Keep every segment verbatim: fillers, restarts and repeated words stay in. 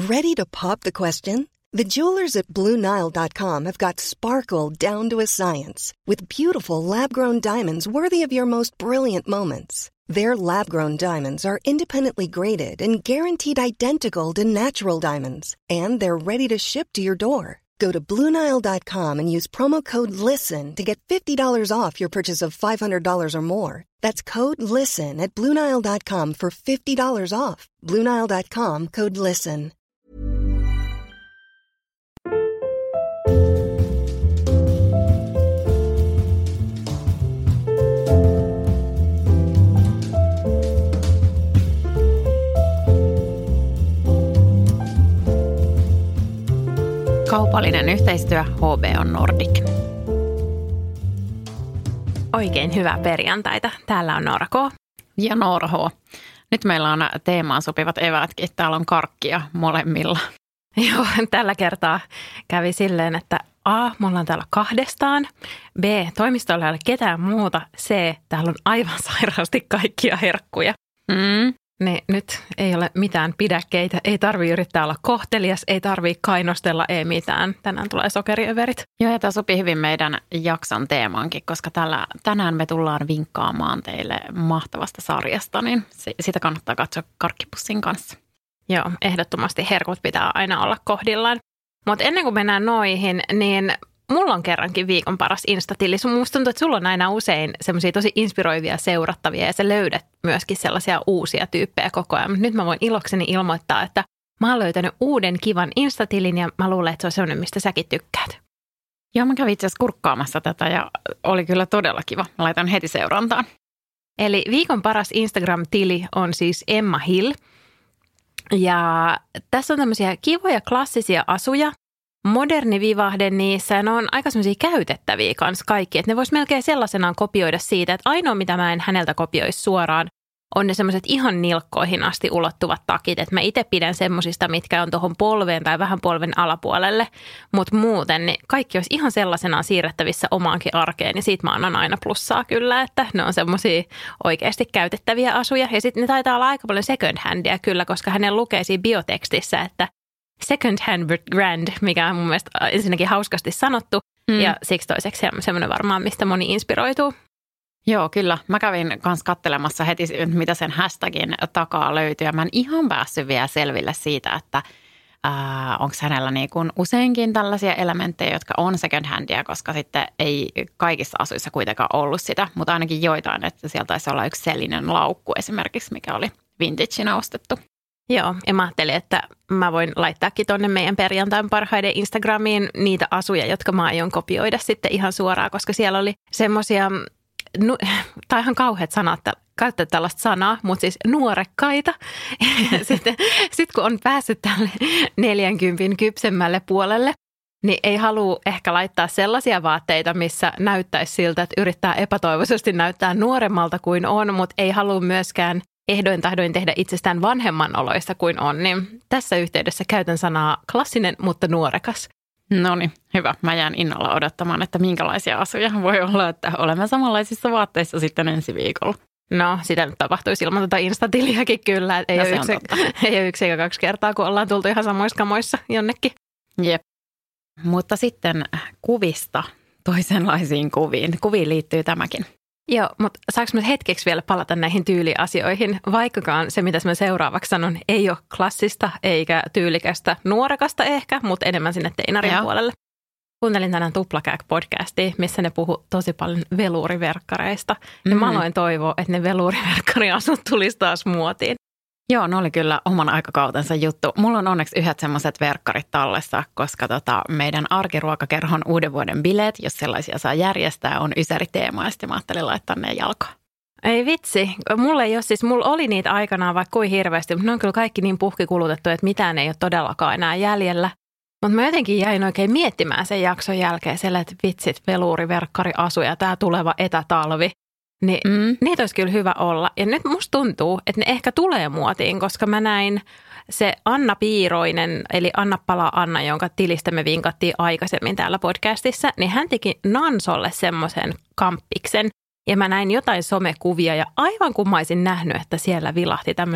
Ready to pop the question? The jewelers at Blue Nile dot com have got sparkle down to a science with beautiful lab-grown diamonds worthy of your most brilliant moments. Their lab-grown diamonds are independently graded and guaranteed identical to natural diamonds, and they're ready to ship to your door. Go to Blue Nile dot com and use promo code LISTEN to get fifty dollars off your purchase of five hundred dollars or more. That's code LISTEN at Blue Nile dot com for fifty dollars off. Blue Nile dot com, code LISTEN. Kaupallinen yhteistyö H B O Nordic. Oikein hyvää perjantaita. Täällä on Noora K. Ja Noora H. Nyt meillä on teemaan sopivat eväätkin. Täällä on karkkia molemmilla. Joo, tällä kertaa kävi silleen, että A, me ollaan täällä kahdestaan. B, toimistolla ei ole ketään muuta. C, täällä on aivan sairaasti kaikkia herkkuja. Mm. Niin nyt ei ole mitään pidäkkeitä, ei tarvitse yrittää olla kohtelias, ei tarvitse kainostella, ei mitään. Tänään tulee sokeriöverit. Joo, ja tämä sopii hyvin meidän jakson teemaankin, koska tällä, tänään me tullaan vinkkaamaan teille mahtavasta sarjasta, niin sitä kannattaa katsoa karkkipussin kanssa. Joo, ehdottomasti herkut pitää aina olla kohdillaan. Mutta ennen kuin mennään noihin, niin mulla on kerrankin viikon paras Insta-tili. Musta tuntuu, että sulla on aina usein semmoisia tosi inspiroivia seurattavia ja sä löydät myöskin sellaisia uusia tyyppejä koko ajan. Mutta nyt mä voin ilokseni ilmoittaa, että mä oon löytänyt uuden kivan Insta-tilin ja mä luulen, että se on sellainen, mistä säkin tykkäät. Joo, mä kävin itse asiassa kurkkaamassa tätä ja oli kyllä todella kiva. Mä laitan heti seurantaan. Eli viikon paras Instagram-tili on siis Emma Hill. Ja tässä on tämmöisiä kivoja klassisia asuja. Moderni vivahde niissä ja ne on aika semmoisia käytettäviä kanssa kaikki. Että ne vois melkein sellaisenaan kopioida siitä, että ainoa mitä mä en häneltä kopioisi suoraan on ne semmoiset ihan nilkkoihin asti ulottuvat takit. Että mä itse pidän semmosista, mitkä on tuohon polveen tai vähän polven alapuolelle. Mutta muuten niin kaikki olisi ihan sellaisenaan siirrettävissä omaankin arkeen. Ja siitä mä annan aina plussaa kyllä, että ne on semmoisia oikeasti käytettäviä asuja. Ja sitten ne taitaa olla aika paljon second handia kyllä, koska hänen lukee siinä biotekstissä, että second hand grand, mikä on mun mielestä ensinnäkin hauskasti sanottu mm. ja siksi toiseksi semmoinen varmaan, mistä moni inspiroituu. Joo, kyllä. Mä kävin kanssa katselemassa heti, mitä sen hashtagin takaa löytyy. Mä en ihan päässyt vielä selville siitä, että onko hänellä niin kuin useinkin tällaisia elementtejä, jotka on second handia, koska sitten ei kaikissa asuissa kuitenkaan ollut sitä, mutta ainakin joitain, että sieltä taisi olla yksi sellinen laukku esimerkiksi, mikä oli vintagena ostettu. Joo, ja mä ajattelin, että mä voin laittaakin tonne meidän perjantain parhaiden Instagramiin niitä asuja, jotka mä aion kopioida sitten ihan suoraan, koska siellä oli semmoisia, no, tai ihan kauheat sanat, käyttää tällaista sanaa, mutta siis nuorekkaita. Sitten sit kun on päässyt tälle neljänkympin kypsemmälle puolelle, niin ei halua ehkä laittaa sellaisia vaatteita, missä näyttäisi siltä, että yrittää epätoivoisesti näyttää nuoremmalta kuin on, mutta ei halua myöskään ehdoin tahdoin tehdä itsestään vanhemman oloista kuin on, niin tässä yhteydessä käytän sanaa klassinen, mutta nuorekas. No niin, hyvä. Mä jään innolla odottamaan, että minkälaisia asuja voi olla, että olemme samanlaisissa vaatteissa sitten ensi viikolla. No, sitä nyt tapahtuisi ilman tätä Insta-tiliäkin kyllä. Ei, no, ole yksi, ei ole yksi eikä kaksi kertaa, kun ollaan tultu ihan samoissa kamoissa jonnekin. Jep. Mutta sitten kuvista toisenlaisiin kuviin. Kuviin liittyy tämäkin. Joo, mutta saanko mä hetkeksi vielä palata näihin tyyliasioihin, vaikkakaan se, mitä mä seuraavaksi sanon, ei ole klassista eikä tyylikästä nuorekasta ehkä, mutta enemmän sinne teinarin Joo. puolelle. Kuuntelin tänään Tuplakääk-podcastia, missä ne puhu tosi paljon veluuriverkkareista. Mm-hmm. Ja mä aloin toivoa, että ne veluuriverkkariasut tulisi taas muotiin. Joo, ne oli kyllä oman aikakautensa juttu. Mulla on onneksi yhdet semmoiset verkkarit tallessa, koska tota, meidän arkiruokakerhon uuden vuoden bileet, jos sellaisia saa järjestää, on ysäriteema ja sitten mä ajattelin laittaa ne jalkaan. Ei vitsi. Mulla ei ole siis, mulla oli niitä aikanaan vaikka kuin hirveästi, mutta ne on kyllä kaikki niin puhkikulutettu, että mitään ei ole todellakaan enää jäljellä. Mutta mä jotenkin jäin oikein miettimään sen jakson jälkeen siellä, että vitsit, veluuriverkkari asu ja tää tuleva etätalvi. Niin mm. niitä olisi kyllä hyvä olla. Ja nyt musta tuntuu, että ne ehkä tulee muotiin, koska mä näin se Anna Piiroinen, eli Anna palaa Anna, jonka tilistä me vinkattiin aikaisemmin täällä podcastissa, niin hän teki Nansolle semmoisen kamppiksen. Ja mä näin jotain somekuvia ja aivan kummaisin nähnyt, että siellä vilahti tämmöinen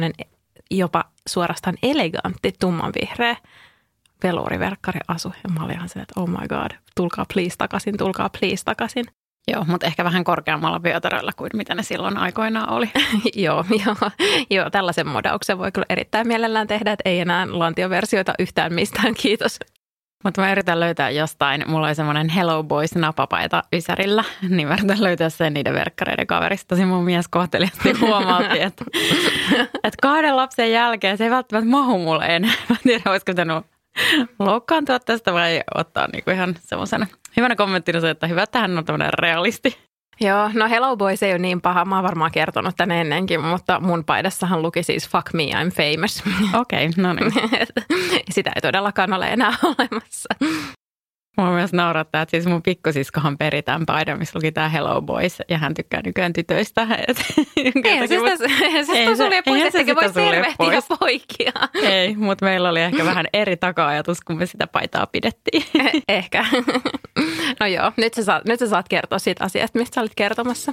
jopa suorastaan elegantti tummanvihreä velouriverkkariasu. Ja mä olin ihan silleen, että oh my god, tulkaa please takaisin, tulkaa please takaisin. Joo, mutta ehkä vähän korkeammalla vyötäröllä kuin mitä ne silloin aikoinaan oli. joo, joo, joo, tällaisen modauksen voi kyllä erittäin mielellään tehdä, että ei enää lantioversioita yhtään mistään, kiitos. Mutta mä yritän löytää jostain, mulla oli semmoinen Hello Boys napapaita Ysärillä, niin mä yritän löytää sen niiden verkkareiden kaverista. Tosin mun mies kohteliasti huomautti, että, että kahden lapsen jälkeen se ei välttämättä mahu mulle enää. Mä en tiedä, olisiko pitänyt loukkaantua tästä vai ottaa niinku ihan semmoisena hyvänä kommenttina se, että hyvä, että hän on tämmöinen realisti. Joo, no Hello Boys ei ole niin paha. Mä oon varmaan kertonut tän ennenkin, mutta mun paidassahan luki siis Fuck me, I'm famous. Okei, okay, no niin. Sitä ei todellakaan ole enää olemassa. Mua myös naurattaa, että siis mun pikkusiskohan peri tämän paidan, missä luki tää Hello Boys, ja hän tykkää nykyään tytöistä. Eihän se sitä sulje pois, ettekä voi tervehtiä poikia. Ei, mutta meillä oli ehkä vähän eri taka-ajatus, kun me sitä paitaa pidettiin. Ehkä. No joo, nyt sä saat, nyt sä saat kertoa siitä asiasta, mistä sä olit kertomassa.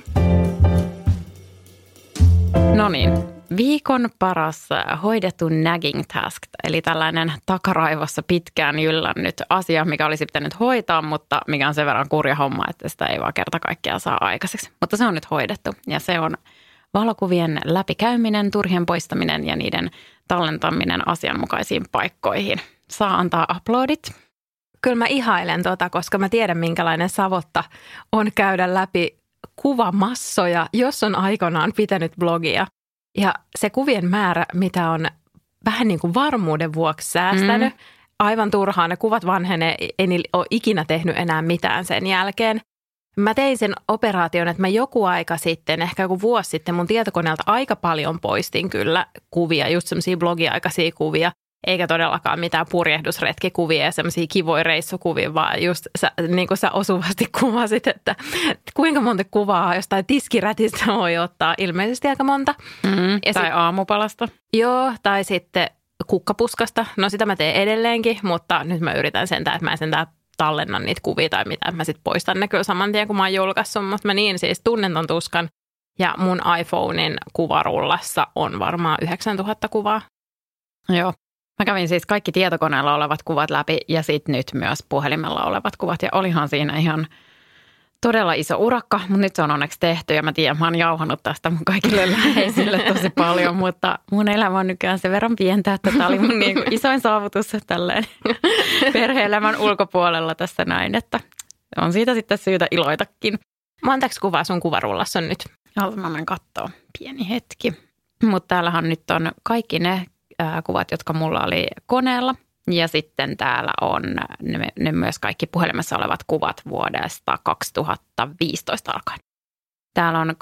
No niin. Viikon paras hoidettu nagging task, eli tällainen takaraivossa pitkään jyllännyt asia, mikä olisi pitänyt hoitaa, mutta mikä on sen verran kurja homma, että sitä ei vaan kerta kaikkiaan saa aikaiseksi. Mutta se on nyt hoidettu ja se on valokuvien läpikäyminen, turhien poistaminen ja niiden tallentaminen asianmukaisiin paikkoihin. Saa antaa uploadit. Kyllä mä ihailen tota, koska mä tiedän minkälainen savotta on käydä läpi kuvamassoja, jos on aikanaan pitänyt blogia. Ja se kuvien määrä, mitä on vähän niin kuin varmuuden vuoksi säästänyt, mm. aivan turhaan. Ne kuvat vanhenee, en ole ikinä tehnyt enää mitään sen jälkeen. Mä tein sen operaation, että mä joku aika sitten, ehkä joku vuosi sitten mun tietokoneelta aika paljon poistin kyllä kuvia, just semmoisia blogiaikaisia kuvia. Eikä todellakaan mitään purjehdusretkikuvia ja semmoisia kivoja reissukuvia, vaan just sä, niin kuin sä osuvasti kuvasit, että kuinka monta kuvaa jostain tiskirätistä voi ottaa. Ilmeisesti aika monta. Mm, tai sit, aamupalasta. Joo, tai sitten kukkapuskasta. No sitä mä teen edelleenkin, mutta nyt mä yritän sentään, että mä en sentään tallennan niitä kuvia tai mitä. Mä sit poistan ne kyllä saman tien, kun mä oon julkaissut, mutta mä niin siis tunnen ton tuskan. Ja mun iPhonein kuvarullassa on varmaan yhdeksäntuhatta kuvaa. Joo. Mä kävin siis kaikki tietokoneella olevat kuvat läpi ja sitten nyt myös puhelimella olevat kuvat. Ja olihan siinä ihan todella iso urakka, mutta nyt se on onneksi tehty. Ja mä tiedän, mä oon jauhannut tästä mun kaikille läheisille tosi paljon, mutta mun elämä on nykyään sen verran pientä, että tämä oli mun niin kuin isoin saavutus tälleen perhe-elämän ulkopuolella tässä näin. Että on siitä sitten syytä iloitakin. Montaksi kuvaa sun kuvarullassa on nyt? Haluan mä menen katsoa pieni hetki. Mutta täällähän nyt on kaikki ne kuvat, jotka mulla oli koneella. Ja sitten täällä on ne, ne myös kaikki puhelimessa olevat kuvat vuodesta kaksituhattaviisitoista alkaen. Täällä on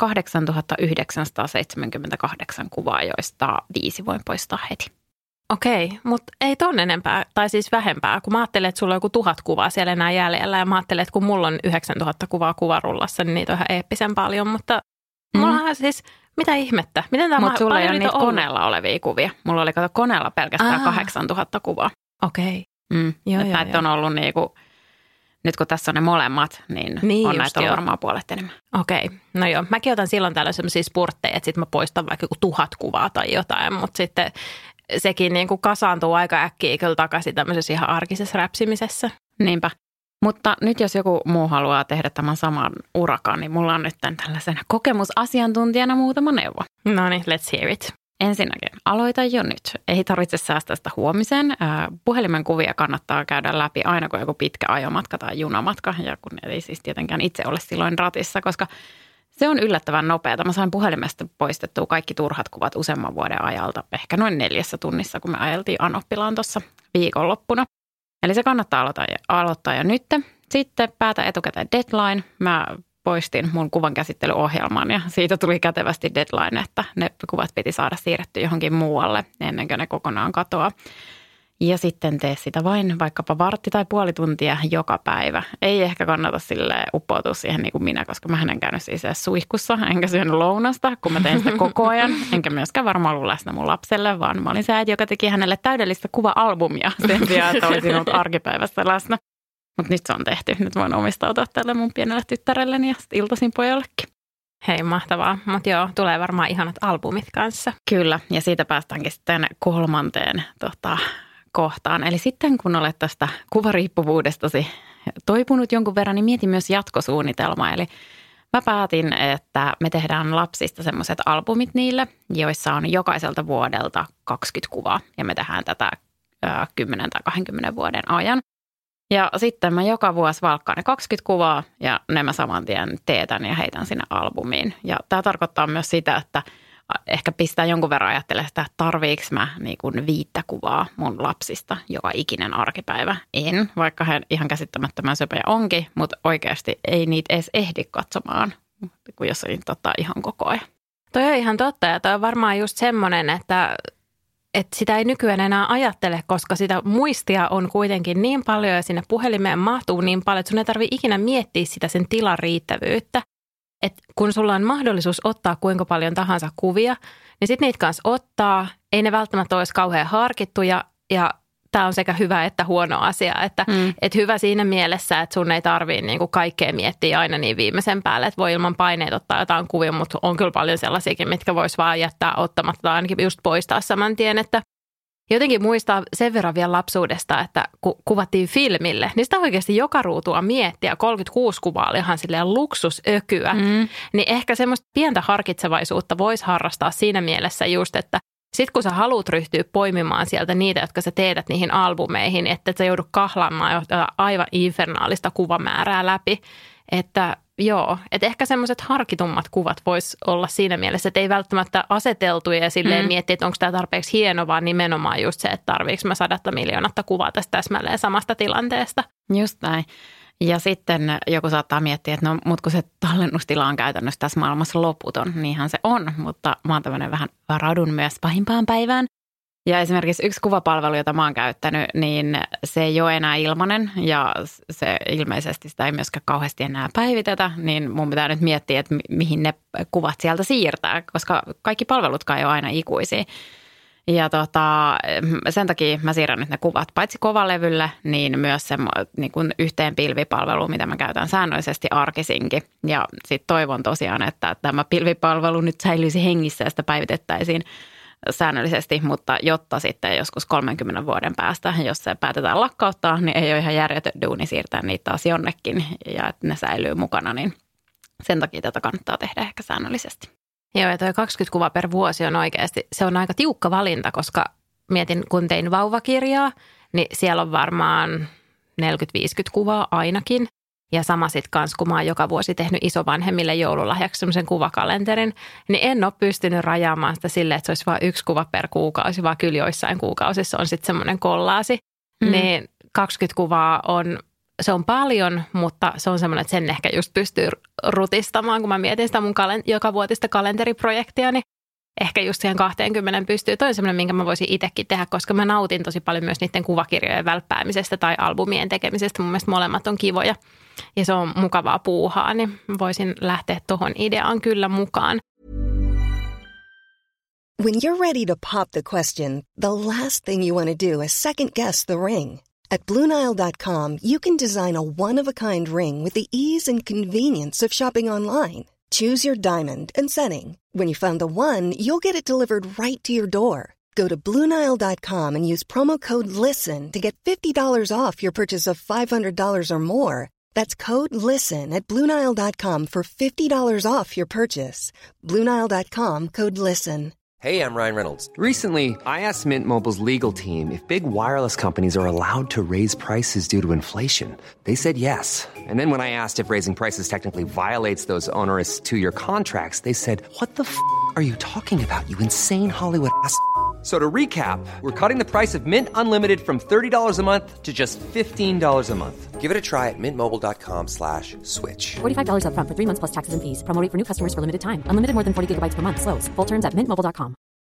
kahdeksantuhattayhdeksänsataaseitsemänkymmentäkahdeksan kuvaa, joista viisi voin poistaa heti. Okei, mutta ei ton enempää, tai siis vähempää, kun mä ajattelen, että sulla on joku tuhat kuvaa siellä enää jäljellä. Ja mä ajattelen, että kun mulla on yhdeksäntuhatta kuvaa kuvarullassa, niin niitä on ihan eeppisen paljon, mutta mm. mulla on siis... Mitä ihmettä? Miten tämä Mutta sulla ei ole niitä koneella olevia kuvia. Mulla oli kato koneella pelkästään kahdeksantuhatta kuvaa. Okei. Mm. Joo, joo, näitä joo. on ollut niinku, nyt kun tässä on ne molemmat, niin, niin on näitä ollut varmaan puolet enemmän. Okei. No joo, mäkin otan silloin tällaisia sellaisia spurtteja, että sitten mä poistan vaikka joku tuhat kuvaa tai jotain, mutta sitten sekin niinku kasaantuu aika äkkiä kyllä takaisin tämmöisessä ihan arkisessa räpsimisessä. Niinpä. Mutta nyt jos joku muu haluaa tehdä tämän saman urakan, niin mulla on nyt tämän tällaisena kokemusasiantuntijana muutama neuvo. No niin, let's hear it. Ensinnäkin, aloita jo nyt. Ei tarvitse säästää sitä huomiseen. Puhelimen kuvia kannattaa käydä läpi aina, kun joku pitkä ajomatka tai junamatka. Ja kun ei siis tietenkään itse ole silloin ratissa, koska se on yllättävän nopeata. Mä sain puhelimesta poistettua kaikki turhat kuvat useamman vuoden ajalta. Ehkä noin neljässä tunnissa, kun me ajeltiin Anoppilaan tuossa viikonloppuna. Eli se kannattaa aloittaa, aloittaa jo nyt. Sitten päätä etukäteen deadline. Mä poistin mun kuvan käsittelyohjelman ja siitä tuli kätevästi deadline, että ne kuvat piti saada siirrettyä johonkin muualle ennen kuin ne kokonaan katoaa. Ja sitten tee sitä vain vaikkapa vartti tai puoli tuntia joka päivä. Ei ehkä kannata silleen uppoutua siihen niin kuin minä, koska mä en käynyt siis edes suihkussa, enkä syönyt lounasta, kun mä tein sitä koko ajan. Enkä myöskään varmaan ollut läsnä mun lapselle, vaan mä olin se äiti, joka teki hänelle täydellistä kuva-albumia sen sijaan, että olisin ollut arkipäivässä läsnä. Mutta nyt se on tehty. Nyt voin omistautua tälle mun pienelle tyttärelleni ja iltaisin pojallekin. Hei, mahtavaa. Mutta joo, tulee varmaan ihanat albumit kanssa. Kyllä, ja siitä päästäänkin sitten kolmanteen tota, kohtaan. Eli sitten kun olet tästä kuvariippuvuudestasi toipunut jonkun verran, niin mieti myös jatkosuunnitelmaa. Eli mä päätin, että me tehdään lapsista semmoiset albumit niille, joissa on jokaiselta vuodelta kaksikymmentä kuvaa. Ja me tehdään tätä ää, kymmenen tai kaksikymmentä vuoden ajan. Ja sitten mä joka vuosi valkkaan ne kaksikymmentä kuvaa ja ne mä saman tien teetän ja heitän sinne albumiin. Ja tämä tarkoittaa myös sitä, että ehkä pistää jonkun verran ajattelemaan sitä, että tarviiko mä niin kuin viittä kuvaa mun lapsista joka ikinen arkipäivä. En, vaikka he ihan käsittämättömän söpöjä onkin, mutta oikeasti ei niitä edes ehdi katsomaan, kun jos niitä ottaa ihan koko ajan. Toi on ihan totta ja toi on varmaan just semmoinen, että että sitä ei nykyään enää ajattele, koska sitä muistia on kuitenkin niin paljon ja sinne puhelimeen mahtuu niin paljon, että sun ei tarvitse ikinä miettiä sitä sen tilan riittävyyttä. Että kun sulla on mahdollisuus ottaa kuinka paljon tahansa kuvia, niin sitten niitä kanssa ottaa. Ei ne välttämättä olisi kauhean harkittuja ja tämä on sekä hyvä että huono asia. Että mm. et hyvä siinä mielessä, että sun ei tarvitse niinku kaikkea miettiä aina niin viimeisen päälle, että voi ilman paineita ottaa jotain kuvia, mutta on kyllä paljon sellaisiakin, mitkä vois vaan jättää ottamatta tai ainakin just poistaa saman tien, että jotenkin muistaa sen verran vielä lapsuudesta, että kun kuvattiin filmille, niin sitä oikeasti joka ruutua miettiä. kolmekymmentäkuusi kuvaa oli ihan silleen luksusökyä. Mm. Niin ehkä semmoista pientä harkitsevaisuutta voisi harrastaa siinä mielessä just, että sitten kun sä haluat ryhtyä poimimaan sieltä niitä, jotka sä teetät niihin albumeihin, että et sä joudut kahlaamaan aivan infernaalista kuvamäärää läpi, että joo, että ehkä semmoiset harkitummat kuvat vois olla siinä mielessä, että ei välttämättä aseteltuja ja silleen mm. miettiä, että onko tämä tarpeeksi hieno, vaan nimenomaan just se, että tarviiko mä sadatta miljoonatta kuvaa tästä täsmälleen samasta tilanteesta. Just näin. Ja sitten joku saattaa miettiä, että no, mutta kun se tallennustila on käytännössä tässä maailmassa loputon, niinhän se on, mutta mä oon tämmöinen vähän varadun myös pahimpaan päivään. Ja esimerkiksi yksi kuvapalvelu, jota mä oon käyttänyt, niin se ei ole enää ilmainen ja se ilmeisesti sitä ei myöskään kauheasti enää päivitetä, niin mun pitää nyt miettiä, että mi- mihin ne kuvat sieltä siirtää, koska kaikki palvelutkaan ei ole aina ikuisia. Ja tota, sen takia mä siirrän nyt ne kuvat paitsi kovalevylle, niin myös se niin kuin yhteen pilvipalvelu, mitä mä käytän säännöllisesti arkisinkin. Ja sitten toivon tosiaan, että tämä pilvipalvelu nyt säilyisi hengissä ja sitä päivitettäisiin säännöllisesti, mutta jotta sitten joskus kolmenkymmenen vuoden päästä, jos se päätetään lakkauttaa, niin ei ole ihan järjetön duuni siirtää niitä taas jonnekin ja että ne säilyy mukana, niin sen takia tätä kannattaa tehdä ehkä säännöllisesti. Joo, ja toi kaksikymmentä kuvaa per vuosi on oikeasti, se on aika tiukka valinta, koska mietin, kun tein vauvakirjaa, niin siellä on varmaan neljäkymmentä viisikymmentä kuvaa ainakin. Ja sama sitten kanssa, kun mä oon joka vuosi tehnyt isovanhemmille joululahjaksi semmoisen kuvakalenterin, niin en ole pystynyt rajaamaan sitä silleen, että se olisi vain yksi kuva per kuukausi, vaan kyllä joissain kuukausissa on sitten semmoinen kollaasi. Mm. Niin kaksikymmentä kuvaa on, se on paljon, mutta se on semmoinen, että sen ehkä just pystyy rutistamaan, kun mä mietin sitä mun kalen, joka vuotista kalenteriprojektia, niin ehkä just siihen kaksikymmentä pystyy. Toi on semmoinen, minkä mä voisin itsekin tehdä, koska mä nautin tosi paljon myös niiden kuvakirjojen välppäämisestä tai albumien tekemisestä. Mun mielestä molemmat on kivoja ja se on mukavaa puuhaa, niin voisin lähteä tuohon ideaan kyllä mukaan. When you're ready to pop the question, the last thing you want to do is second guess the ring. At Blue Nile dot com, you can design a one-of-a-kind ring with the ease and convenience of shopping online. Choose your diamond and setting. When you find the one, you'll get it delivered right to your door. Go to Blue Nile dot com and use promo code LISTEN to get fifty dollars off your purchase of five hundred dollars or more. That's code LISTEN at Blue Nile dot com for fifty dollars off your purchase. Blue Nile dot com, code LISTEN. Hey, I'm Ryan Reynolds. Recently, I asked Mint Mobile's legal team if big wireless companies are allowed to raise prices due to inflation. They said yes. And then when I asked if raising prices technically violates those onerous two-year contracts, they said, what the f*** are you talking about, you insane Hollywood ass f- So to recap, we're cutting the price of Mint Unlimited from thirty dollars a month to just fifteen dollars a month. Give it a try at mintmobile.com slash switch. forty-five dollars up front for three months plus taxes and fees. Promo rate for new customers for limited time. Unlimited more than forty gigabytes per month. Slows full terms at mint mobile dot com.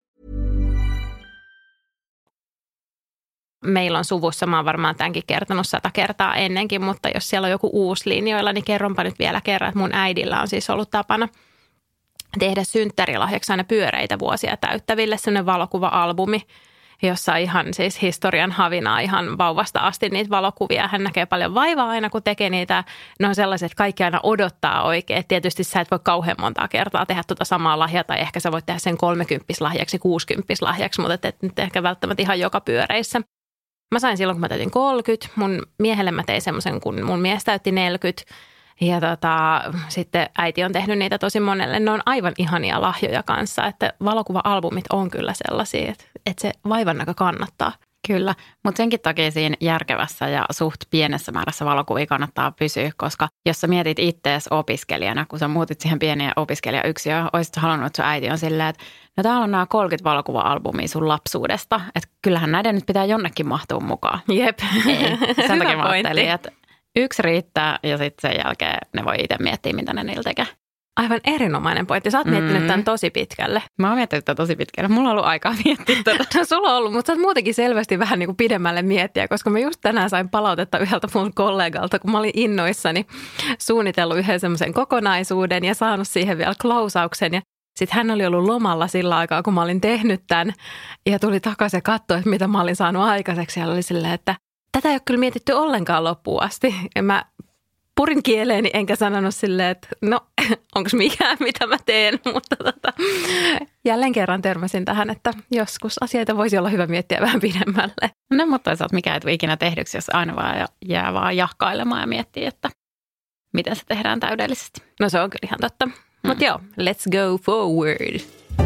Meillä on suvussa, mä oon varmaan tämänkin kertonut sata kertaa ennenkin, mutta jos siellä on joku uusi linjoilla, niin kerronpa nyt vielä kerran, että mun äidillä on siis ollut tapana tehdä synttärilahjaksi aina pyöreitä vuosia täyttäville sellainen valokuva-albumi. jossa ihan siis historian havinaa ihan vauvasta asti niitä valokuvia. Hän näkee paljon vaivaa aina, kun tekee niitä. Ne on sellaiset, että kaikki aina odottaa oikein. Tietysti sä et voi kauhean montaa kertaa tehdä tuota samaa lahjaa, tai ehkä sä voit tehdä sen kolmekymppislahjaksi, kuusikymppislahjaksi, mutta et nyt ehkä välttämättä ihan joka pyöreissä. Mä sain silloin, kun mä täytin kolmekymmentä. Mun miehelle mä tein semmoisen, kun mun mies täytti neljäkymmentä. Ja tota, sitten äiti on tehnyt niitä tosi monelle. Ne on aivan ihania lahjoja kanssa, että valokuva-albumit on kyllä sellaisia, että, että se vaivan näkö kannattaa. Kyllä, mutta senkin takia siinä järkevässä ja suht pienessä määrässä valokuvia kannattaa pysyä, koska jos sä mietit ittees opiskelijana, kun sä muutit siihen pieneen opiskelijayksiöön, olisit halunnut, että sun äiti on silleen, että no täällä on nämä kolmekymmentä valokuva-albumia sun lapsuudesta, että kyllähän näiden nyt pitää jonnekin mahtua mukaan. Jep. Ei, sen takia mä ajattelin, että yksi riittää ja sitten sen jälkeen ne voi itse miettiä, mitä ne niillä tekee. Aivan erinomainen pointti. Sä oot miettinyt mm-hmm. tämän tosi pitkälle. Mä oon miettinyt tämän tosi pitkälle. Mulla on ollut aikaa miettiä tätä. No sulla on ollut, mutta sä oot muutenkin selvästi vähän niin kuin pidemmälle miettiä, koska mä just tänään sain palautetta yhdeltä mun kollegalta, kun mä olin innoissani suunnitellut yhden semmoisen kokonaisuuden ja saanut siihen vielä klausauksen. Ja sitten hän oli ollut lomalla sillä aikaa, kun mä olin tehnyt tämän ja tuli takaisin ja katsoi, että mitä mä olin saanut aikaiseksi. Ja oli silleen, että tätä ei ole kyllä mietitty ollenkaan loppuun asti. Ja mä purin kieleeni enkä sanonut silleen, että no onko mikään mitä mä teen, mutta tota, jälleen kerran törmäsin tähän, että joskus asioita voisi olla hyvä miettiä vähän pidemmälle. No mutta toisaalta mikä ei tule ikinä tehdyksi, jos aina vaan jää vaan jahkailemaan ja miettii, että miten se tehdään täydellisesti. No se on kyllä ihan totta. Mm. Mutta joo, let's go forward.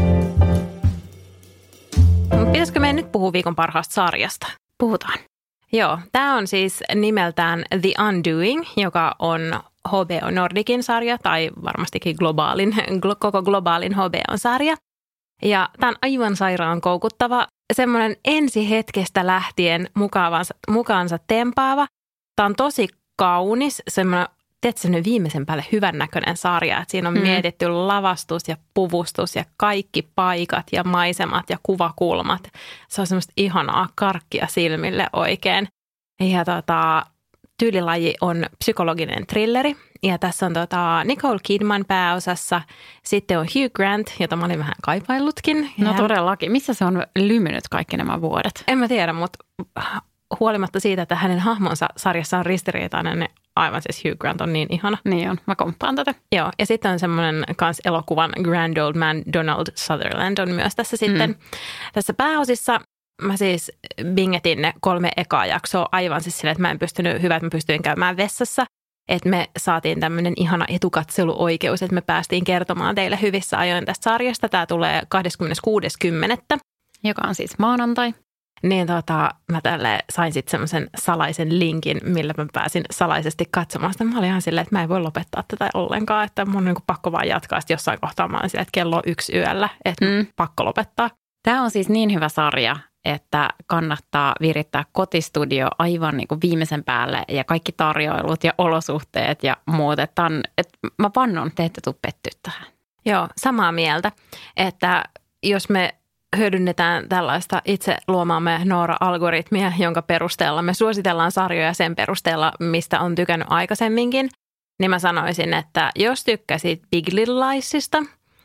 Pitäisikö meidän nyt puhua viikon parhaasta sarjasta? Puhutaan. Joo, tämä on siis nimeltään The Undoing, joka on H B O Nordicin sarja tai varmastikin globaalin, koko globaalin H B O-sarja. Ja tämä on aivan sairaan koukuttava, semmoinen ensi hetkestä lähtien mukaansa, mukaansa tempaava. Tämä on tosi kaunis, semmoinen, tiedätkö, semmoinen viimeisen päälle hyvännäköinen sarja. Että siinä on mm. mietitty lavastus ja puvustus ja kaikki paikat ja maisemat ja kuvakulmat. Se on semmoista ihanaa karkkia silmille oikein. Ja tota, tyylilaji on psykologinen thrilleri. Ja tässä on tota Nicole Kidman pääosassa. Sitten on Hugh Grant, jota mä olin vähän kaipaillutkin. No ja todellakin. Missä se on lymynyt kaikki nämä vuodet? En mä tiedä, mutta huolimatta siitä, että hänen hahmonsa sarjassa on ristiriitainen, niin aivan siis Hugh Grant on niin ihana. Niin on, mä komppaan tätä. Joo, ja sitten on semmoinen kans elokuvan Grand Old Man Donald Sutherland on myös tässä sitten. Mm. Tässä pääosissa mä siis bingetin ne kolme ekaa jaksoa aivan siis silleen, että mä en pystynyt, hyvä, että mä pystyin käymään vessassa. Että me saatiin tämmöinen ihana etukatseluoikeus, että me päästiin kertomaan teille hyvissä ajoin tästä sarjasta. Tämä tulee kahdeskymmeneskuudes kymmenettä joka on siis maanantai. Niin tota, mä tälle sain sitten semmoisen salaisen linkin, millä mä pääsin salaisesti katsomaan sitä. Mä olin ihan silleen, että mä en voi lopettaa tätä ollenkaan, että mun on niin kuin pakko vaan jatkaa. Sitten jossain kohtaa mä olin silleen, että kello on yksi yöllä, että mm. pakko lopettaa. Tämä on siis niin hyvä sarja, että kannattaa virittää kotistudio aivan niin kuin viimeisen päälle ja kaikki tarjoilut ja olosuhteet ja muut. Että, on, että mä vannon, te ette tule pettyä tähän. Joo, samaa mieltä, että jos me hyödynnetään tällaista itse luomaamme Noora-algoritmia, jonka perusteella me suositellaan sarjoja sen perusteella, mistä on tykännyt aikaisemminkin, niin mä sanoisin, että jos tykkäsit Big Little Liesista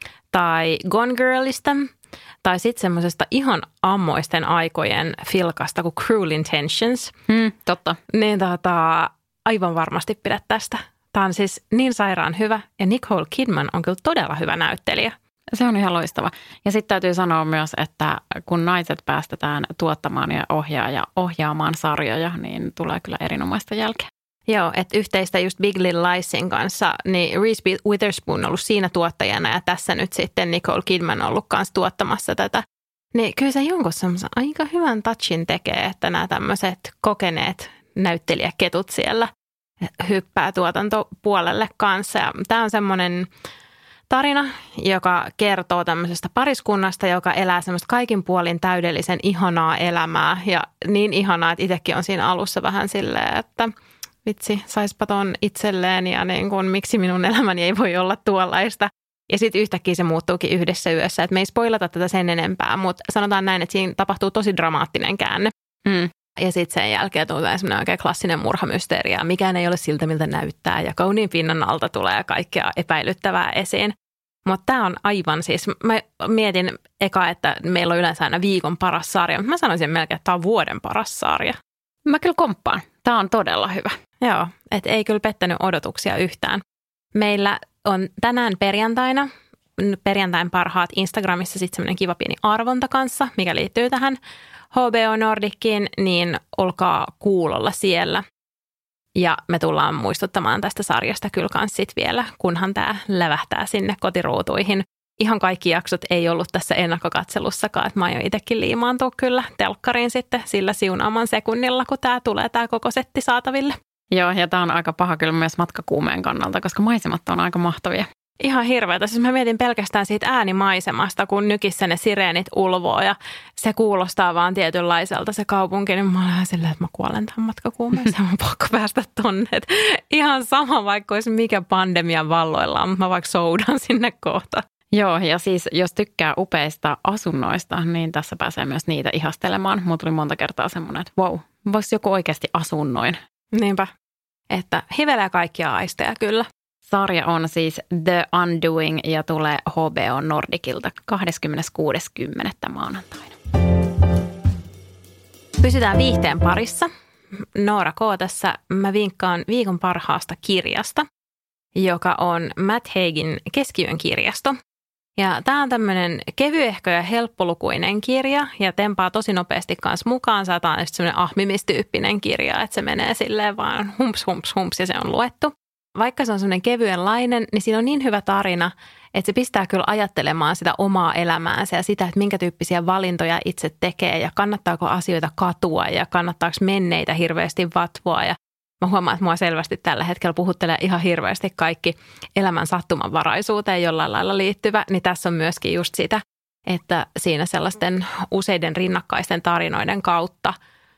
tai Gone Girlista tai sitten semmoisesta ihan ammoisten aikojen filkasta kuin Cruel Intentions, hmm, totta. niin tota, aivan varmasti pidät tästä. Tämä on siis niin sairaan hyvä ja Nicole Kidman on kyllä todella hyvä näyttelijä. Se on ihan loistava. Ja sitten täytyy sanoa myös, että kun naiset päästetään tuottamaan ja ohjaa ja ohjaamaan sarjoja, niin tulee kyllä erinomaista jälkeä. Joo, että yhteistä just Big Little Liesin kanssa, niin Reese Witherspoon on ollut siinä tuottajana ja tässä nyt sitten Nicole Kidman on ollut kanssa tuottamassa tätä. Niin kyllä se jonkun semmoisen aika hyvän touchin tekee, että nämä tämmöiset kokeneet näyttelijäketut siellä hyppää tuotantopuolelle kanssa. Ja tämä on semmoinen tarina, joka kertoo tämmöisestä pariskunnasta, joka elää semmoista kaikin puolin täydellisen ihanaa elämää. Ja niin ihanaa, että itsekin on siinä alussa vähän silleen, että vitsi, saispa ton itselleen ja niin kuin, miksi minun elämäni ei voi olla tuollaista. Ja sitten yhtäkkiä se muuttuukin yhdessä yössä. Et me ei spoilata tätä sen enempää, mutta sanotaan näin, että siinä tapahtuu tosi dramaattinen käänne. Mm. Ja sitten sen jälkeen tulee semmoinen oikein klassinen murhamysteeri ja mikään ei ole siltä, miltä näyttää. Ja kauniin pinnan alta tulee kaikkea epäilyttävää esiin. Mutta tämä on aivan siis, mä mietin eka, että meillä on yleensä aina viikon paras sarja, mutta mä sanoisin melkein, että tämä on vuoden paras sarja. Mä kyllä komppaan. Tämä on todella hyvä. Joo, että ei kyllä pettänyt odotuksia yhtään. Meillä on tänään perjantaina, perjantain parhaat Instagramissa sitten semmoinen kiva pieni arvonta kanssa, mikä liittyy tähän H B O Nordicin, niin olkaa kuulolla siellä. Ja me tullaan muistuttamaan tästä sarjasta kyllä kans sit vielä, kunhan tämä lävähtää sinne kotiruutuihin. Ihan kaikki jaksot ei ollut tässä ennakkokatselussakaan, että mä aion itsekin liimaantua kyllä telkkariin sitten sillä siunaaman sekunnilla, kun tämä tulee tämä koko setti saataville. Joo, ja tämä on aika paha kyllä myös matkakuumeen kannalta, koska maisemat on aika mahtavia. Ihan hirveätä. Siis mä mietin pelkästään siitä äänimaisemasta, kun nykissä ne sireenit ulvoo ja se kuulostaa vaan tietynlaiselta se kaupunki. Niin mä olen silleen, että mä kuolen tämän matkakuumeeseen. Mä pakko päästä tonne. Et ihan sama, vaikka olisi mikä pandemian valloillaan, mutta mä vaikka soudan sinne kohta. Joo, ja siis jos tykkää upeista asunnoista, niin tässä pääsee myös niitä ihastelemaan. Mulla tuli monta kertaa semmoinen, että wow, voisi joku oikeasti asua noin. Niinpä, että hivelee kaikkia aisteja kyllä. Sarja on siis The Undoing ja tulee H B O Nordicilta kahdeskymmeneskuudes kymmenettä maanantaina. Pysytään viihteen parissa. Noora K. tässä mä vinkkaan viikon parhaasta kirjasta, joka on Matt Haigin Keskiyön kirjasto. Ja tämä on tämmöinen kevyehkö ja helppolukuinen kirja ja tempaa tosi nopeasti kanssa mukaan. Tämä on semmoinen ahmimistyyppinen kirja, että se menee silleen vaan humps, humps, humps ja se on luettu. Vaikka se on semmoinen kevyenlainen, niin siinä on niin hyvä tarina, että se pistää kyllä ajattelemaan sitä omaa elämäänsä ja sitä, että minkä tyyppisiä valintoja itse tekee ja kannattaako asioita katua ja kannattaako menneitä hirveästi vatvoa. Ja mä huomaan, että mua selvästi tällä hetkellä puhuttelee ihan hirveästi kaikki elämän sattumanvaraisuuteen jollain lailla liittyvä, niin tässä on myöskin just sitä, että siinä sellaisten useiden rinnakkaisten tarinoiden kautta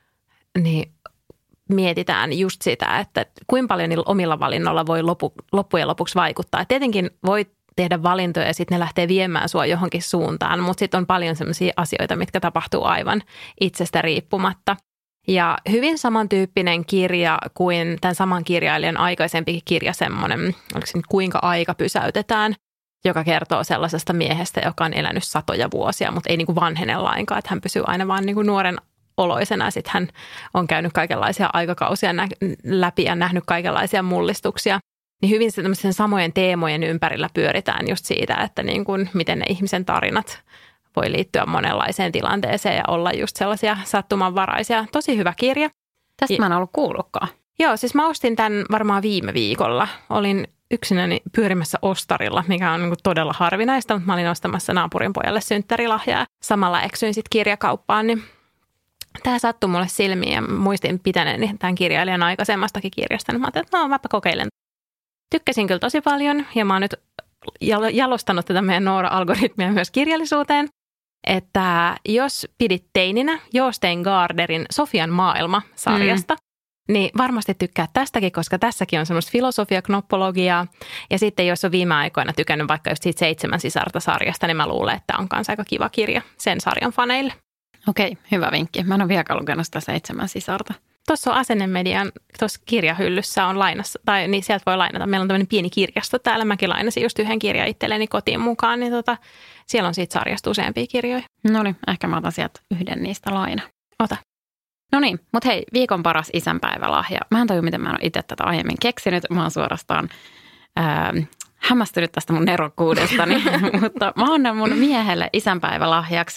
niin mietitään just sitä, että kuinka paljon niillä omilla valinnoilla voi lopu, loppujen lopuksi vaikuttaa. Tietenkin voi tehdä valintoja ja sitten ne lähtee viemään sua johonkin suuntaan, mutta sitten on paljon sellaisia asioita, mitkä tapahtuu aivan itsestä riippumatta. Ja hyvin samantyyppinen kirja kuin tämän saman kirjailijan aikaisempi kirja, semmoinen, oliko se nyt Kuinka aika pysäytetään, joka kertoo sellaisesta miehestä, joka on elänyt satoja vuosia, mutta ei niin kuin vanhene lainkaan, että hän pysyy aina vaan niin kuin nuoren oloisena. Sitten hän on käynyt kaikenlaisia aikakausia nä- läpi ja nähnyt kaikenlaisia mullistuksia. Niin hyvin tämmöisen samojen teemojen ympärillä pyöritään just siitä, että niin kuin miten ne ihmisen tarinat voi liittyä monenlaiseen tilanteeseen ja olla just sellaisia sattumanvaraisia. Tosi hyvä kirja. Tästä mä en ollut kuullutkaan. Joo, siis mä ostin tämän varmaan viime viikolla. Olin yksinäni pyörimässä ostarilla, mikä on niin kuin todella harvinaista, mutta mä olin ostamassa naapurin pojalle synttärilahjaa. Samalla eksyin sitten kirjakauppaan, niin tämä sattui mulle silmiin ja muistin pitäneeni tämän kirjailijan aikaisemmastakin kirjasta. Niin mä ajattelin, että no mäpä kokeilen. Tykkäsin kyllä tosi paljon ja mä oon nyt jalostanut tätä meidän Noora-algoritmia myös kirjallisuuteen. Että jos pidit teininä Jostein Gaarderin Sofian maailma-sarjasta, mm. niin varmasti tykkää tästäkin, koska tässäkin on semmoista filosofiaknoppologiaa. Ja sitten jos on viime aikoina tykännyt vaikka just siitä Seitsemän sisarta-sarjasta, niin mä luulen, että on myös aika kiva kirja sen sarjan faneille. Okei, hyvä vinkki. Mä en ole vieläkään lukenut sitä Seitsemän sisarta. Tuossa on Asennemedian, tuossa kirjahyllyssä on lainassa, tai niin sieltä voi lainata. Meillä on tämmöinen pieni kirjasto täällä. Mäkin lainasin just yhden kirjan itselleni kotiin mukaan, niin tota, siellä on siitä sarjasta useampia kirjoja. No niin, ehkä mä otan sieltä yhden niistä laina. Ota. No niin, mutta hei, viikon paras isänpäivälahja. Mä en tajua, miten mä en ole itse tätä aiemmin keksinyt. Mä oon suorastaan ää, hämmästynyt tästä mun nerokkuudestani, mutta mä annan mun miehelle isänpäivälahjaksi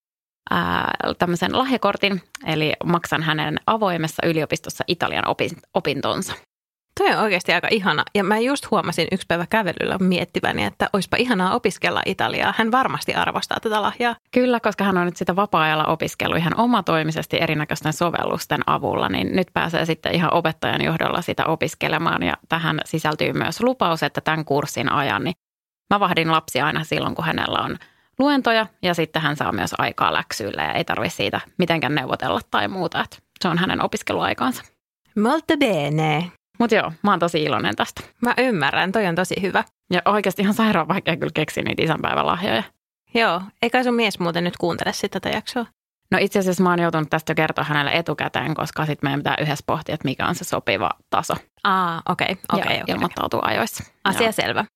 ää, tämmöisen lahjakortin, eli maksan hänen avoimessa yliopistossa Italian opintonsa. Toi on oikeasti aika ihana. Ja mä just huomasin yksi päivä kävelyllä miettiväni, että olisipa ihanaa opiskella Italiaa. Hän varmasti arvostaa tätä lahjaa. Kyllä, koska hän on nyt sitä vapaa-ajalla opiskellut ihan omatoimisesti erinäköisten sovellusten avulla, niin nyt pääsee sitten ihan opettajan johdolla sitä opiskelemaan. Ja tähän sisältyy myös lupaus, että tämän kurssin ajan, niin mä vahdin lapsia aina silloin, kun hänellä on luentoja ja sitten hän saa myös aikaa läksyille ja ei tarvitse siitä mitenkään neuvotella tai muuta. Että se on hänen opiskeluaikaansa. Molto bene. Mutta joo, mä oon tosi iloinen tästä. Mä ymmärrän, toi on tosi hyvä. Ja oikeasti ihan sairaan vaikea kyllä keksiä niitä isänpäivälahjoja. Joo, eikä sun mies muuten nyt kuuntele sitä tätä jaksoa? No itse asiassa mä oon joutunut tästä jo kertoa hänelle etukäteen, koska sitten meidän pitää yhdessä pohtia, että mikä on se sopiva taso. Aa, okei, okay, okei. Okay, ja okay. Ilmoittautuu ajoissa. Asia joo. Selvä.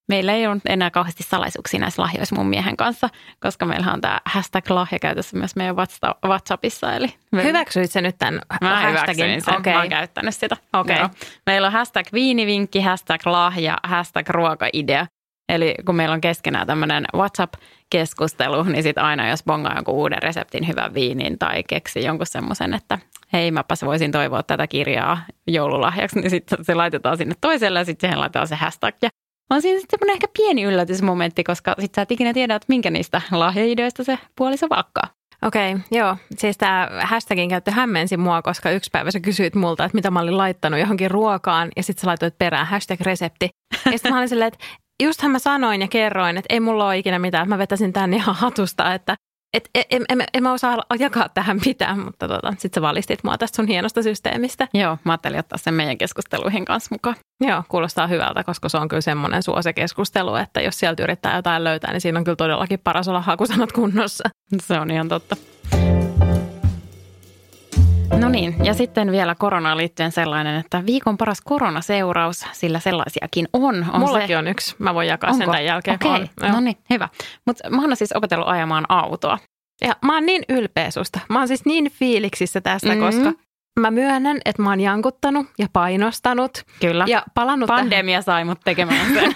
Meillä ei ole enää kauheasti salaisuuksia näissä lahjoissa mun miehen kanssa, koska meillähän on tämä hashtag lahja käytössä myös meidän WhatsAppissa. Eli me... Hyväksyit sä nyt tämän Mä hashtagin? sen. Okay. Mä oon käyttänyt sitä. Okay. Meillä on hashtag viinivinkki, hashtag lahja, hashtag ruokaidea. Eli kun meillä on keskenään tämmöinen WhatsApp-keskustelu, niin sitten aina jos bongaa jonkun uuden reseptin hyvän viinin tai keksi jonkun semmoisen, että hei, mäpäs voisin toivoa tätä kirjaa joululahjaksi, niin sitten se laitetaan sinne toiselle ja sitten siihen laitetaan se hashtag. Ja on siinä sitten semmoinen ehkä pieni yllätysmomentti, koska sitten sä et ikinä tiedä, että minkä niistä lahjaideoista se puoliso valkkaa. Okei, okay, joo. Siis tämä hashtagin käyttö hämmensi mua, koska yksi päivä sä kysyit multa, että mitä mä olin laittanut johonkin ruokaan ja sitten sä laitoit perään hashtag-resepti. Ja sitten mä olin silleen, että justhan mä sanoin ja kerroin, että ei mulla ole ikinä mitään, että mä vetäisin tän ihan hatusta, että et, en, en, en, en mä osaa jakaa tähän mitään, mutta tota, sitten sä valistit mua tästä sun hienosta systeemistä. Joo, mä ajattelin ottaa sen meidän keskusteluihin kanssa mukaan. Joo, kuulostaa hyvältä, koska se on kyllä semmoinen suosikeskustelu, että jos sieltä yrittää jotain löytää, niin siinä on kyllä todellakin paras olla hakusanat kunnossa. Se on ihan totta. No niin, ja sitten vielä koronaan liittyen sellainen, että viikon paras koronaseuraus, sillä sellaisiakin on. on Mullakin se... on yksi. Mä voin jakaa Onko? sen tämän jälkeen. Okei, okay. No niin, hyvä. Mutta mä oon siis opetellut ajamaan autoa. Ja mä oon niin ylpeä susta. Mä oon siis niin fiiliksissä tästä, mm-hmm. koska mä myönnän, että mä oon jankuttanut ja painostanut. Kyllä. Ja palannut Pandemia tähän. Sai mut tekemään sen.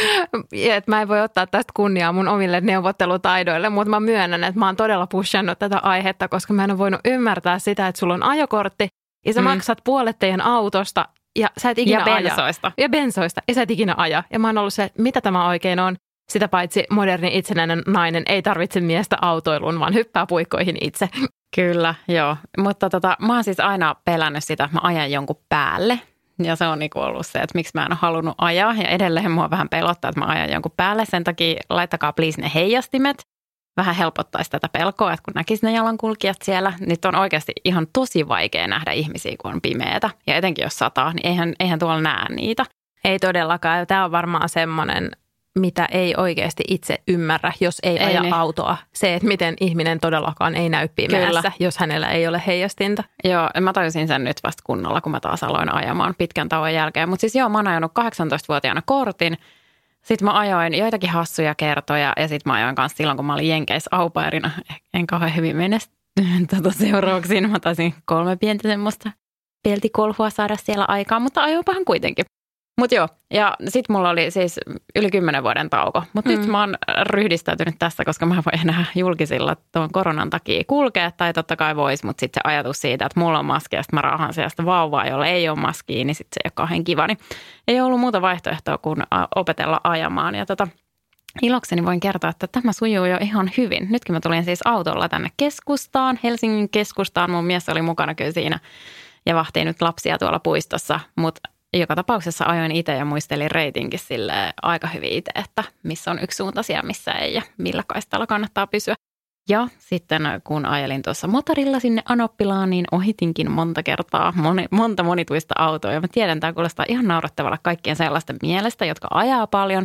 Ja että mä en voi ottaa tästä kunniaa mun omille neuvottelutaidoille, mutta mä myönnän, että mä oon todella pushannut tätä aihetta, koska mä en ole voinut ymmärtää sitä, että sulla on ajokortti ja sä mm. maksat puolet teidän autosta ja sä et ikinä ja aja. bensoista. Ja bensoista. Ja sä et ikinä aja. Ja mä oon ollut se, että mitä tämä oikein on. Sitä paitsi moderni itsenäinen nainen ei tarvitse miestä autoiluun, vaan hyppää puikkoihin itse. Kyllä, joo. Mutta tota, mä oon siis aina pelännyt sitä, että mä ajan jonkun päälle. Ja se on niinku ollut se, että miksi mä en ole halunnut ajaa. Ja edelleen mua vähän pelottaa, että mä ajan jonkun päälle. Sen takia laittakaa please ne heijastimet. Vähän helpottaisi tätä pelkoa, että kun näkisi ne jalankulkijat siellä. Nyt on oikeasti ihan tosi vaikea nähdä ihmisiä, kun on pimeätä. Ja etenkin jos sataa, niin eihän, eihän tuolla näe niitä. Ei todellakaan. Tämä on varmaan semmoinen, mitä ei oikeasti itse ymmärrä, jos ei, ei aja niin. autoa. Se, että miten ihminen todellakaan ei näy pimeässä, Kyllä. jos hänellä ei ole heijastinta. Joo, mä tajusin sen nyt vasta kunnolla, kun mä taas aloin ajamaan pitkän tauon jälkeen. Mutta siis joo, mä oon ajanut kahdeksantoistavuotiaana kortin. Sitten mä ajoin joitakin hassuja kertoja ja sitten mä ajoin kanssa silloin, kun mä olin Jenkeissä au pairina. En kauhean hyvin menestynyt tuota seurauksiin. Mä taisin kolme pientä semmoista peltikolhua saada siellä aikaan, mutta ajoinpahan kuitenkin. Mutta joo, ja sitten mulla oli siis yli kymmenen vuoden tauko. Mutta mm. nyt mä oon ryhdistäytynyt tässä, koska mä voin enää julkisilla tuon koronan takia kulkea. Tai totta kai vois, mutta sitten se ajatus siitä, että mulla on maski ja sitten mä raahan sieltä vauvaa, jolla ei ole maskia, niin sitten se ei ole kauhean kiva. Niin ei ollut muuta vaihtoehtoa kuin opetella ajamaan. Ja tota, ilokseni voin kertoa, että tämä sujuu jo ihan hyvin. Nytkin mä tulin siis autolla tänne keskustaan, Helsingin keskustaan. Mun mies oli mukana kyllä siinä ja vahtii nyt lapsia tuolla puistossa, mutta joka tapauksessa ajoin itse ja muistelin reitinkin sille aika hyvin itse, että missä on yksisuuntaisia, missä ei ja millä kaistalla kannattaa pysyä. Ja sitten kun ajelin tuossa motorilla sinne Anoppilaan, niin ohitinkin monta kertaa moni, monta monituista autoa. Ja mä tiedän, tämä kuulostaa ihan naurettavalla kaikkien sellaisten mielestä, jotka ajaa paljon,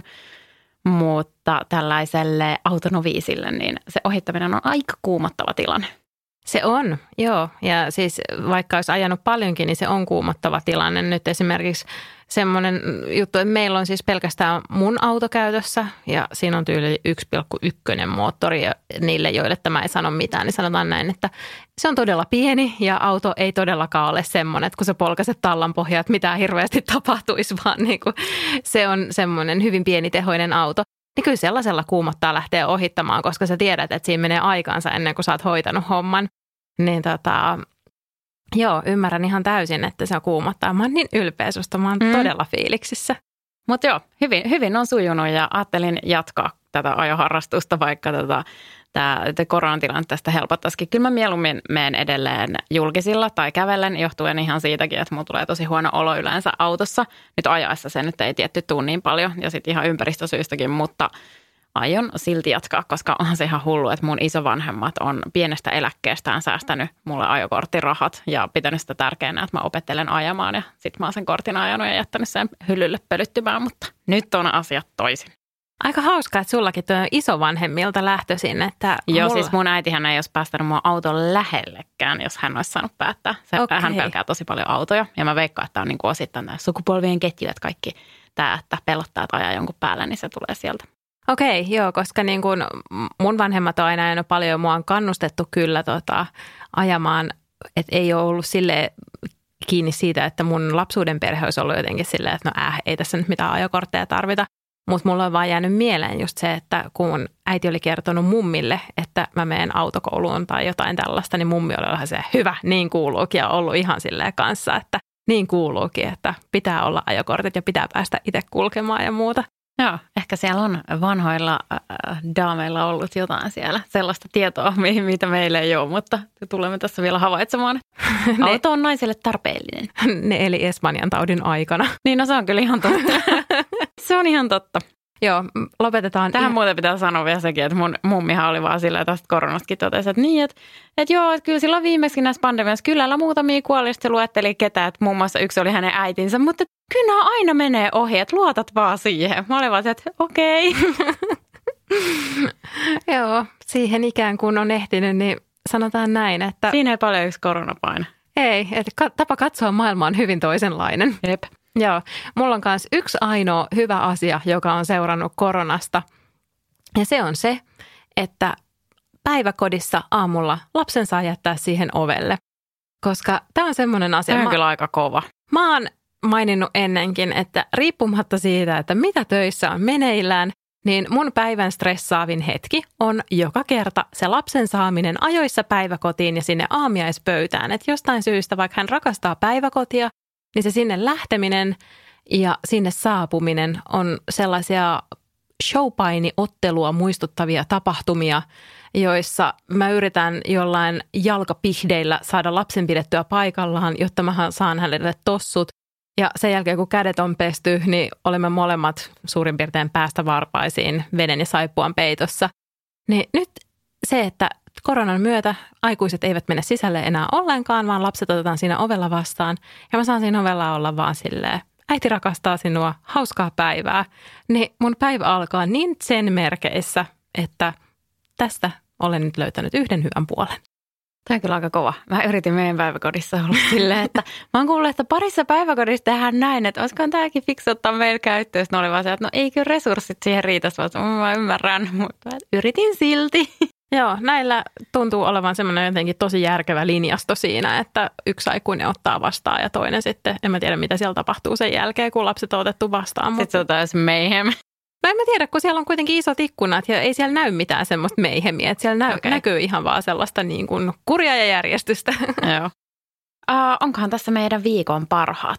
mutta tällaiselle autonoviisille niin se ohittaminen on aika kuumottava tilanne. Se on, joo. Ja siis vaikka olisi ajanut paljonkin, niin se on kuumottava tilanne. Nyt esimerkiksi semmoinen juttu, että meillä on siis pelkästään mun auto käytössä ja siinä on tyyli yksi pilkku yksi moottori ja niille, joille tämä ei sano mitään, niin sanotaan näin, että se on todella pieni ja auto ei todellakaan ole semmoinen, että kun sä polkaiset tallan pohjaa, että mitään hirveästi tapahtuisi, vaan niin kuin se on semmoinen hyvin pienitehoinen auto. Niin kyllä sellaisella kuumottaa lähteä ohittamaan, koska sä tiedät, että siinä menee aikansa ennen kuin sä oot hoitanut homman. Niin tota, joo, ymmärrän ihan täysin, että se on kuumottaa. Mä oon niin ylpeä susta, mä oon mm. todella fiiliksissä. Mutta joo, hyvin, hyvin on sujunut ja ajattelin jatkaa tätä ajoharrastusta, vaikka tota, tämä koronatilanne tästä helpottaisikin. Kyllä mä mieluummin menen edelleen julkisilla tai kävellen, johtuen ihan siitäkin, että mulla tulee tosi huono olo yleensä autossa. Nyt ajaessa se nyt ei tietty tuu niin paljon ja sitten ihan ympäristösyistäkin, mutta aion silti jatkaa, koska onhan se ihan hullu, että mun isovanhemmat on pienestä eläkkeestään säästänyt mulle ajokorttirahat ja pitänyt sitä tärkeänä, että mä opettelen ajamaan ja sitten mä oon sen kortin ajanut ja jättänyt sen hyllylle pölyttymään, mutta nyt on asiat toisin. Aika hauskaa, että sullakin tuo isovanhemmilta lähtöisin. Että Joo, mulla... siis mun äitihän ei olisi päästänyt mua auton lähellekään, jos hän olisi saanut päättää. Se, okay. Hän pelkää tosi paljon autoja ja mä veikkaan, että tämä on niin kuin osittain tämä sukupolvien ketju, että kaikki tämä, että pelottaa tai ajaa jonkun päälle, niin se tulee sieltä. Okei, okay, joo, koska niin kun mun vanhemmat on aina aina paljon, mua on kannustettu kyllä tota, ajamaan, että ei ole ollut silleen kiinni siitä, että mun lapsuuden perhe olisi ollut jotenkin silleen, että no äh, ei tässä nyt mitään ajokortteja tarvita. Mutta mulla on vaan jäänyt mieleen just se, että kun äiti oli kertonut mummille, että mä menen autokouluun tai jotain tällaista, niin mummi oli vähän se, hyvä, niin kuuluukin ja ollut ihan silleen kanssa, että niin kuuluukin, että pitää olla ajokortit ja pitää päästä itse kulkemaan ja muuta. Joo, ehkä siellä on vanhoilla äh, daameilla ollut jotain siellä, sellaista tietoa, mitä meillä ei ole, mutta tulemme tässä vielä havaitsemaan. Ne, auto on naisille tarpeellinen. Ne eli Espanjan taudin aikana. Niin, no se on kyllä ihan totta. Se on ihan totta. Joo, lopetetaan. Tähän ihan... muuten pitää sanoa vielä sekin, että mun mummihan oli vaan sillä tästä koronastakin totesi, että niin, että, että joo, että kyllä silloin viimeksi näissä pandemiassa kylällä muutamia kuoli, se luetteli ketä, että muun muassa yksi oli hänen äitinsä, mutta kyllä aina menee ohi, että luotat vaan siihen. Mä olin vaan se, että okei. Okay. Joo, siihen ikään kuin on ehtinyt, niin sanotaan näin, että... Siinä ei paljon yksi koronapaine. Ei, että tapa katsoa maailmaa on hyvin toisenlainen. Jep. Joo, mulla on myös yksi ainoa hyvä asia, joka on seurannut koronasta. Ja se on se, että päiväkodissa aamulla lapsen saa jättää siihen ovelle. Koska tämä on semmoinen asia. Tämä on mä, kyllä aika kova. Mä oon maininnut ennenkin, että riippumatta siitä, että mitä töissä on meneillään, niin mun päivän stressaavin hetki on joka kerta se lapsen saaminen ajoissa päiväkotiin ja sinne aamiaispöytään. Että jostain syystä, vaikka hän rakastaa päiväkotia, niin se sinne lähteminen ja sinne saapuminen on sellaisia showpainiottelua muistuttavia tapahtumia, joissa mä yritän jollain jalkapihdeillä saada lapsen pidettyä paikallaan, jotta mä saan hänelle tossut. Ja sen jälkeen, kun kädet on pesty, niin olemme molemmat suurin piirtein päästä varpaisiin veden ja saippuan peitossa. Niin nyt se, että koronan myötä aikuiset eivät mene sisälle enää ollenkaan, vaan lapset otetaan siinä ovella vastaan. Ja mä saan siinä ovella olla vaan silleen, äiti rakastaa sinua, hauskaa päivää. Niin mun päivä alkaa niin sen merkeissä, että tästä olen nyt löytänyt yhden hyvän puolen. Tämä on kyllä aika kova. Mä yritin meidän päiväkodissa olla silleen, että mä oon kuullut, että parissa päiväkodissa tehdään näin, että olisikohan tämäkin fiksu ottaa meillä käyttöön. Sitten oli vaan se, että no ei kyllä resurssit siihen riitäisi, vaan mä ymmärrän, mutta yritin silti. Joo, näillä tuntuu olevan semmoinen jotenkin tosi järkevä linjasto siinä, että yksi aikuinen ottaa vastaan ja toinen sitten, en mä tiedä mitä siellä tapahtuu sen jälkeen, kun lapset on otettu vastaan. Sitten mutta... se on taas mayhem. No en mä tiedä, kun siellä on kuitenkin isot ikkunat ja ei siellä näy mitään semmoista mayhemiä, että siellä näy, okay. näkyy ihan vaan sellaista niin kuin kurjaa ja järjestystä. Joo. Uh, onkohan tässä meidän viikon parhaat?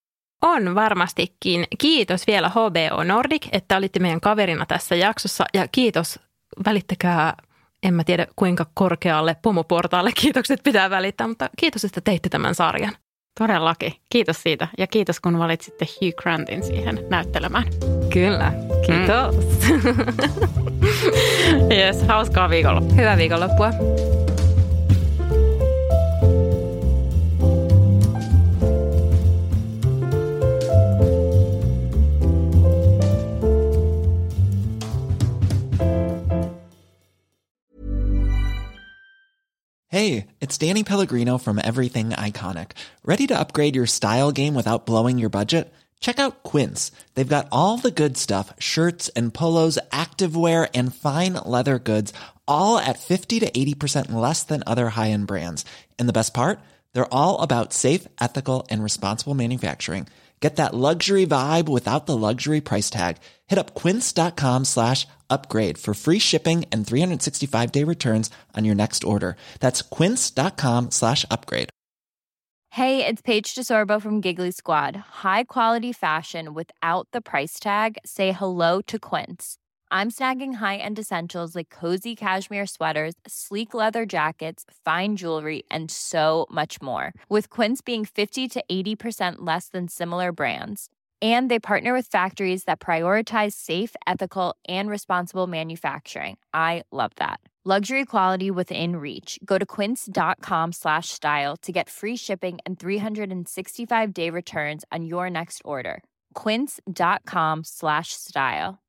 On varmastikin. Kiitos vielä H B O Nordic, että olitte meidän kaverina tässä jaksossa ja kiitos, välittäkää, en mä tiedä kuinka korkealle pomoportaalle kiitokset pitää välittää, mutta kiitos, että teitte tämän sarjan. Todellakin. Kiitos siitä ja kiitos kun valitsitte Hugh Grantin siihen näyttelemään. Kyllä. Kiitos. Mm. Yes, hauskaa viikonloppua. Hyvää viikonloppua. Hey, it's Danny Pellegrino from Everything Iconic. Ready to upgrade your style game without blowing your budget? Check out Quince. They've got all the good stuff, shirts and polos, activewear, and fine leather goods, all at fifty to eighty percent less than other high-end brands. And the best part? They're all about safe, ethical, and responsible manufacturing. Get that luxury vibe without the luxury price tag. Hit up quince.com slash upgrade for free shipping and three sixty-five day returns on your next order. That's quince.com slash upgrade. Hey, it's Paige DeSorbo from Giggly Squad. High quality fashion without the price tag. Say hello to Quince. I'm snagging high-end essentials like cozy cashmere sweaters, sleek leather jackets, fine jewelry, and so much more. With Quince being fifty to eighty percent less than similar brands. And they partner with factories that prioritize safe, ethical, and responsible manufacturing. I love that. Luxury quality within reach. Go to quince.com slash style to get free shipping and three sixty-five day returns on your next order. Quince.com slash style.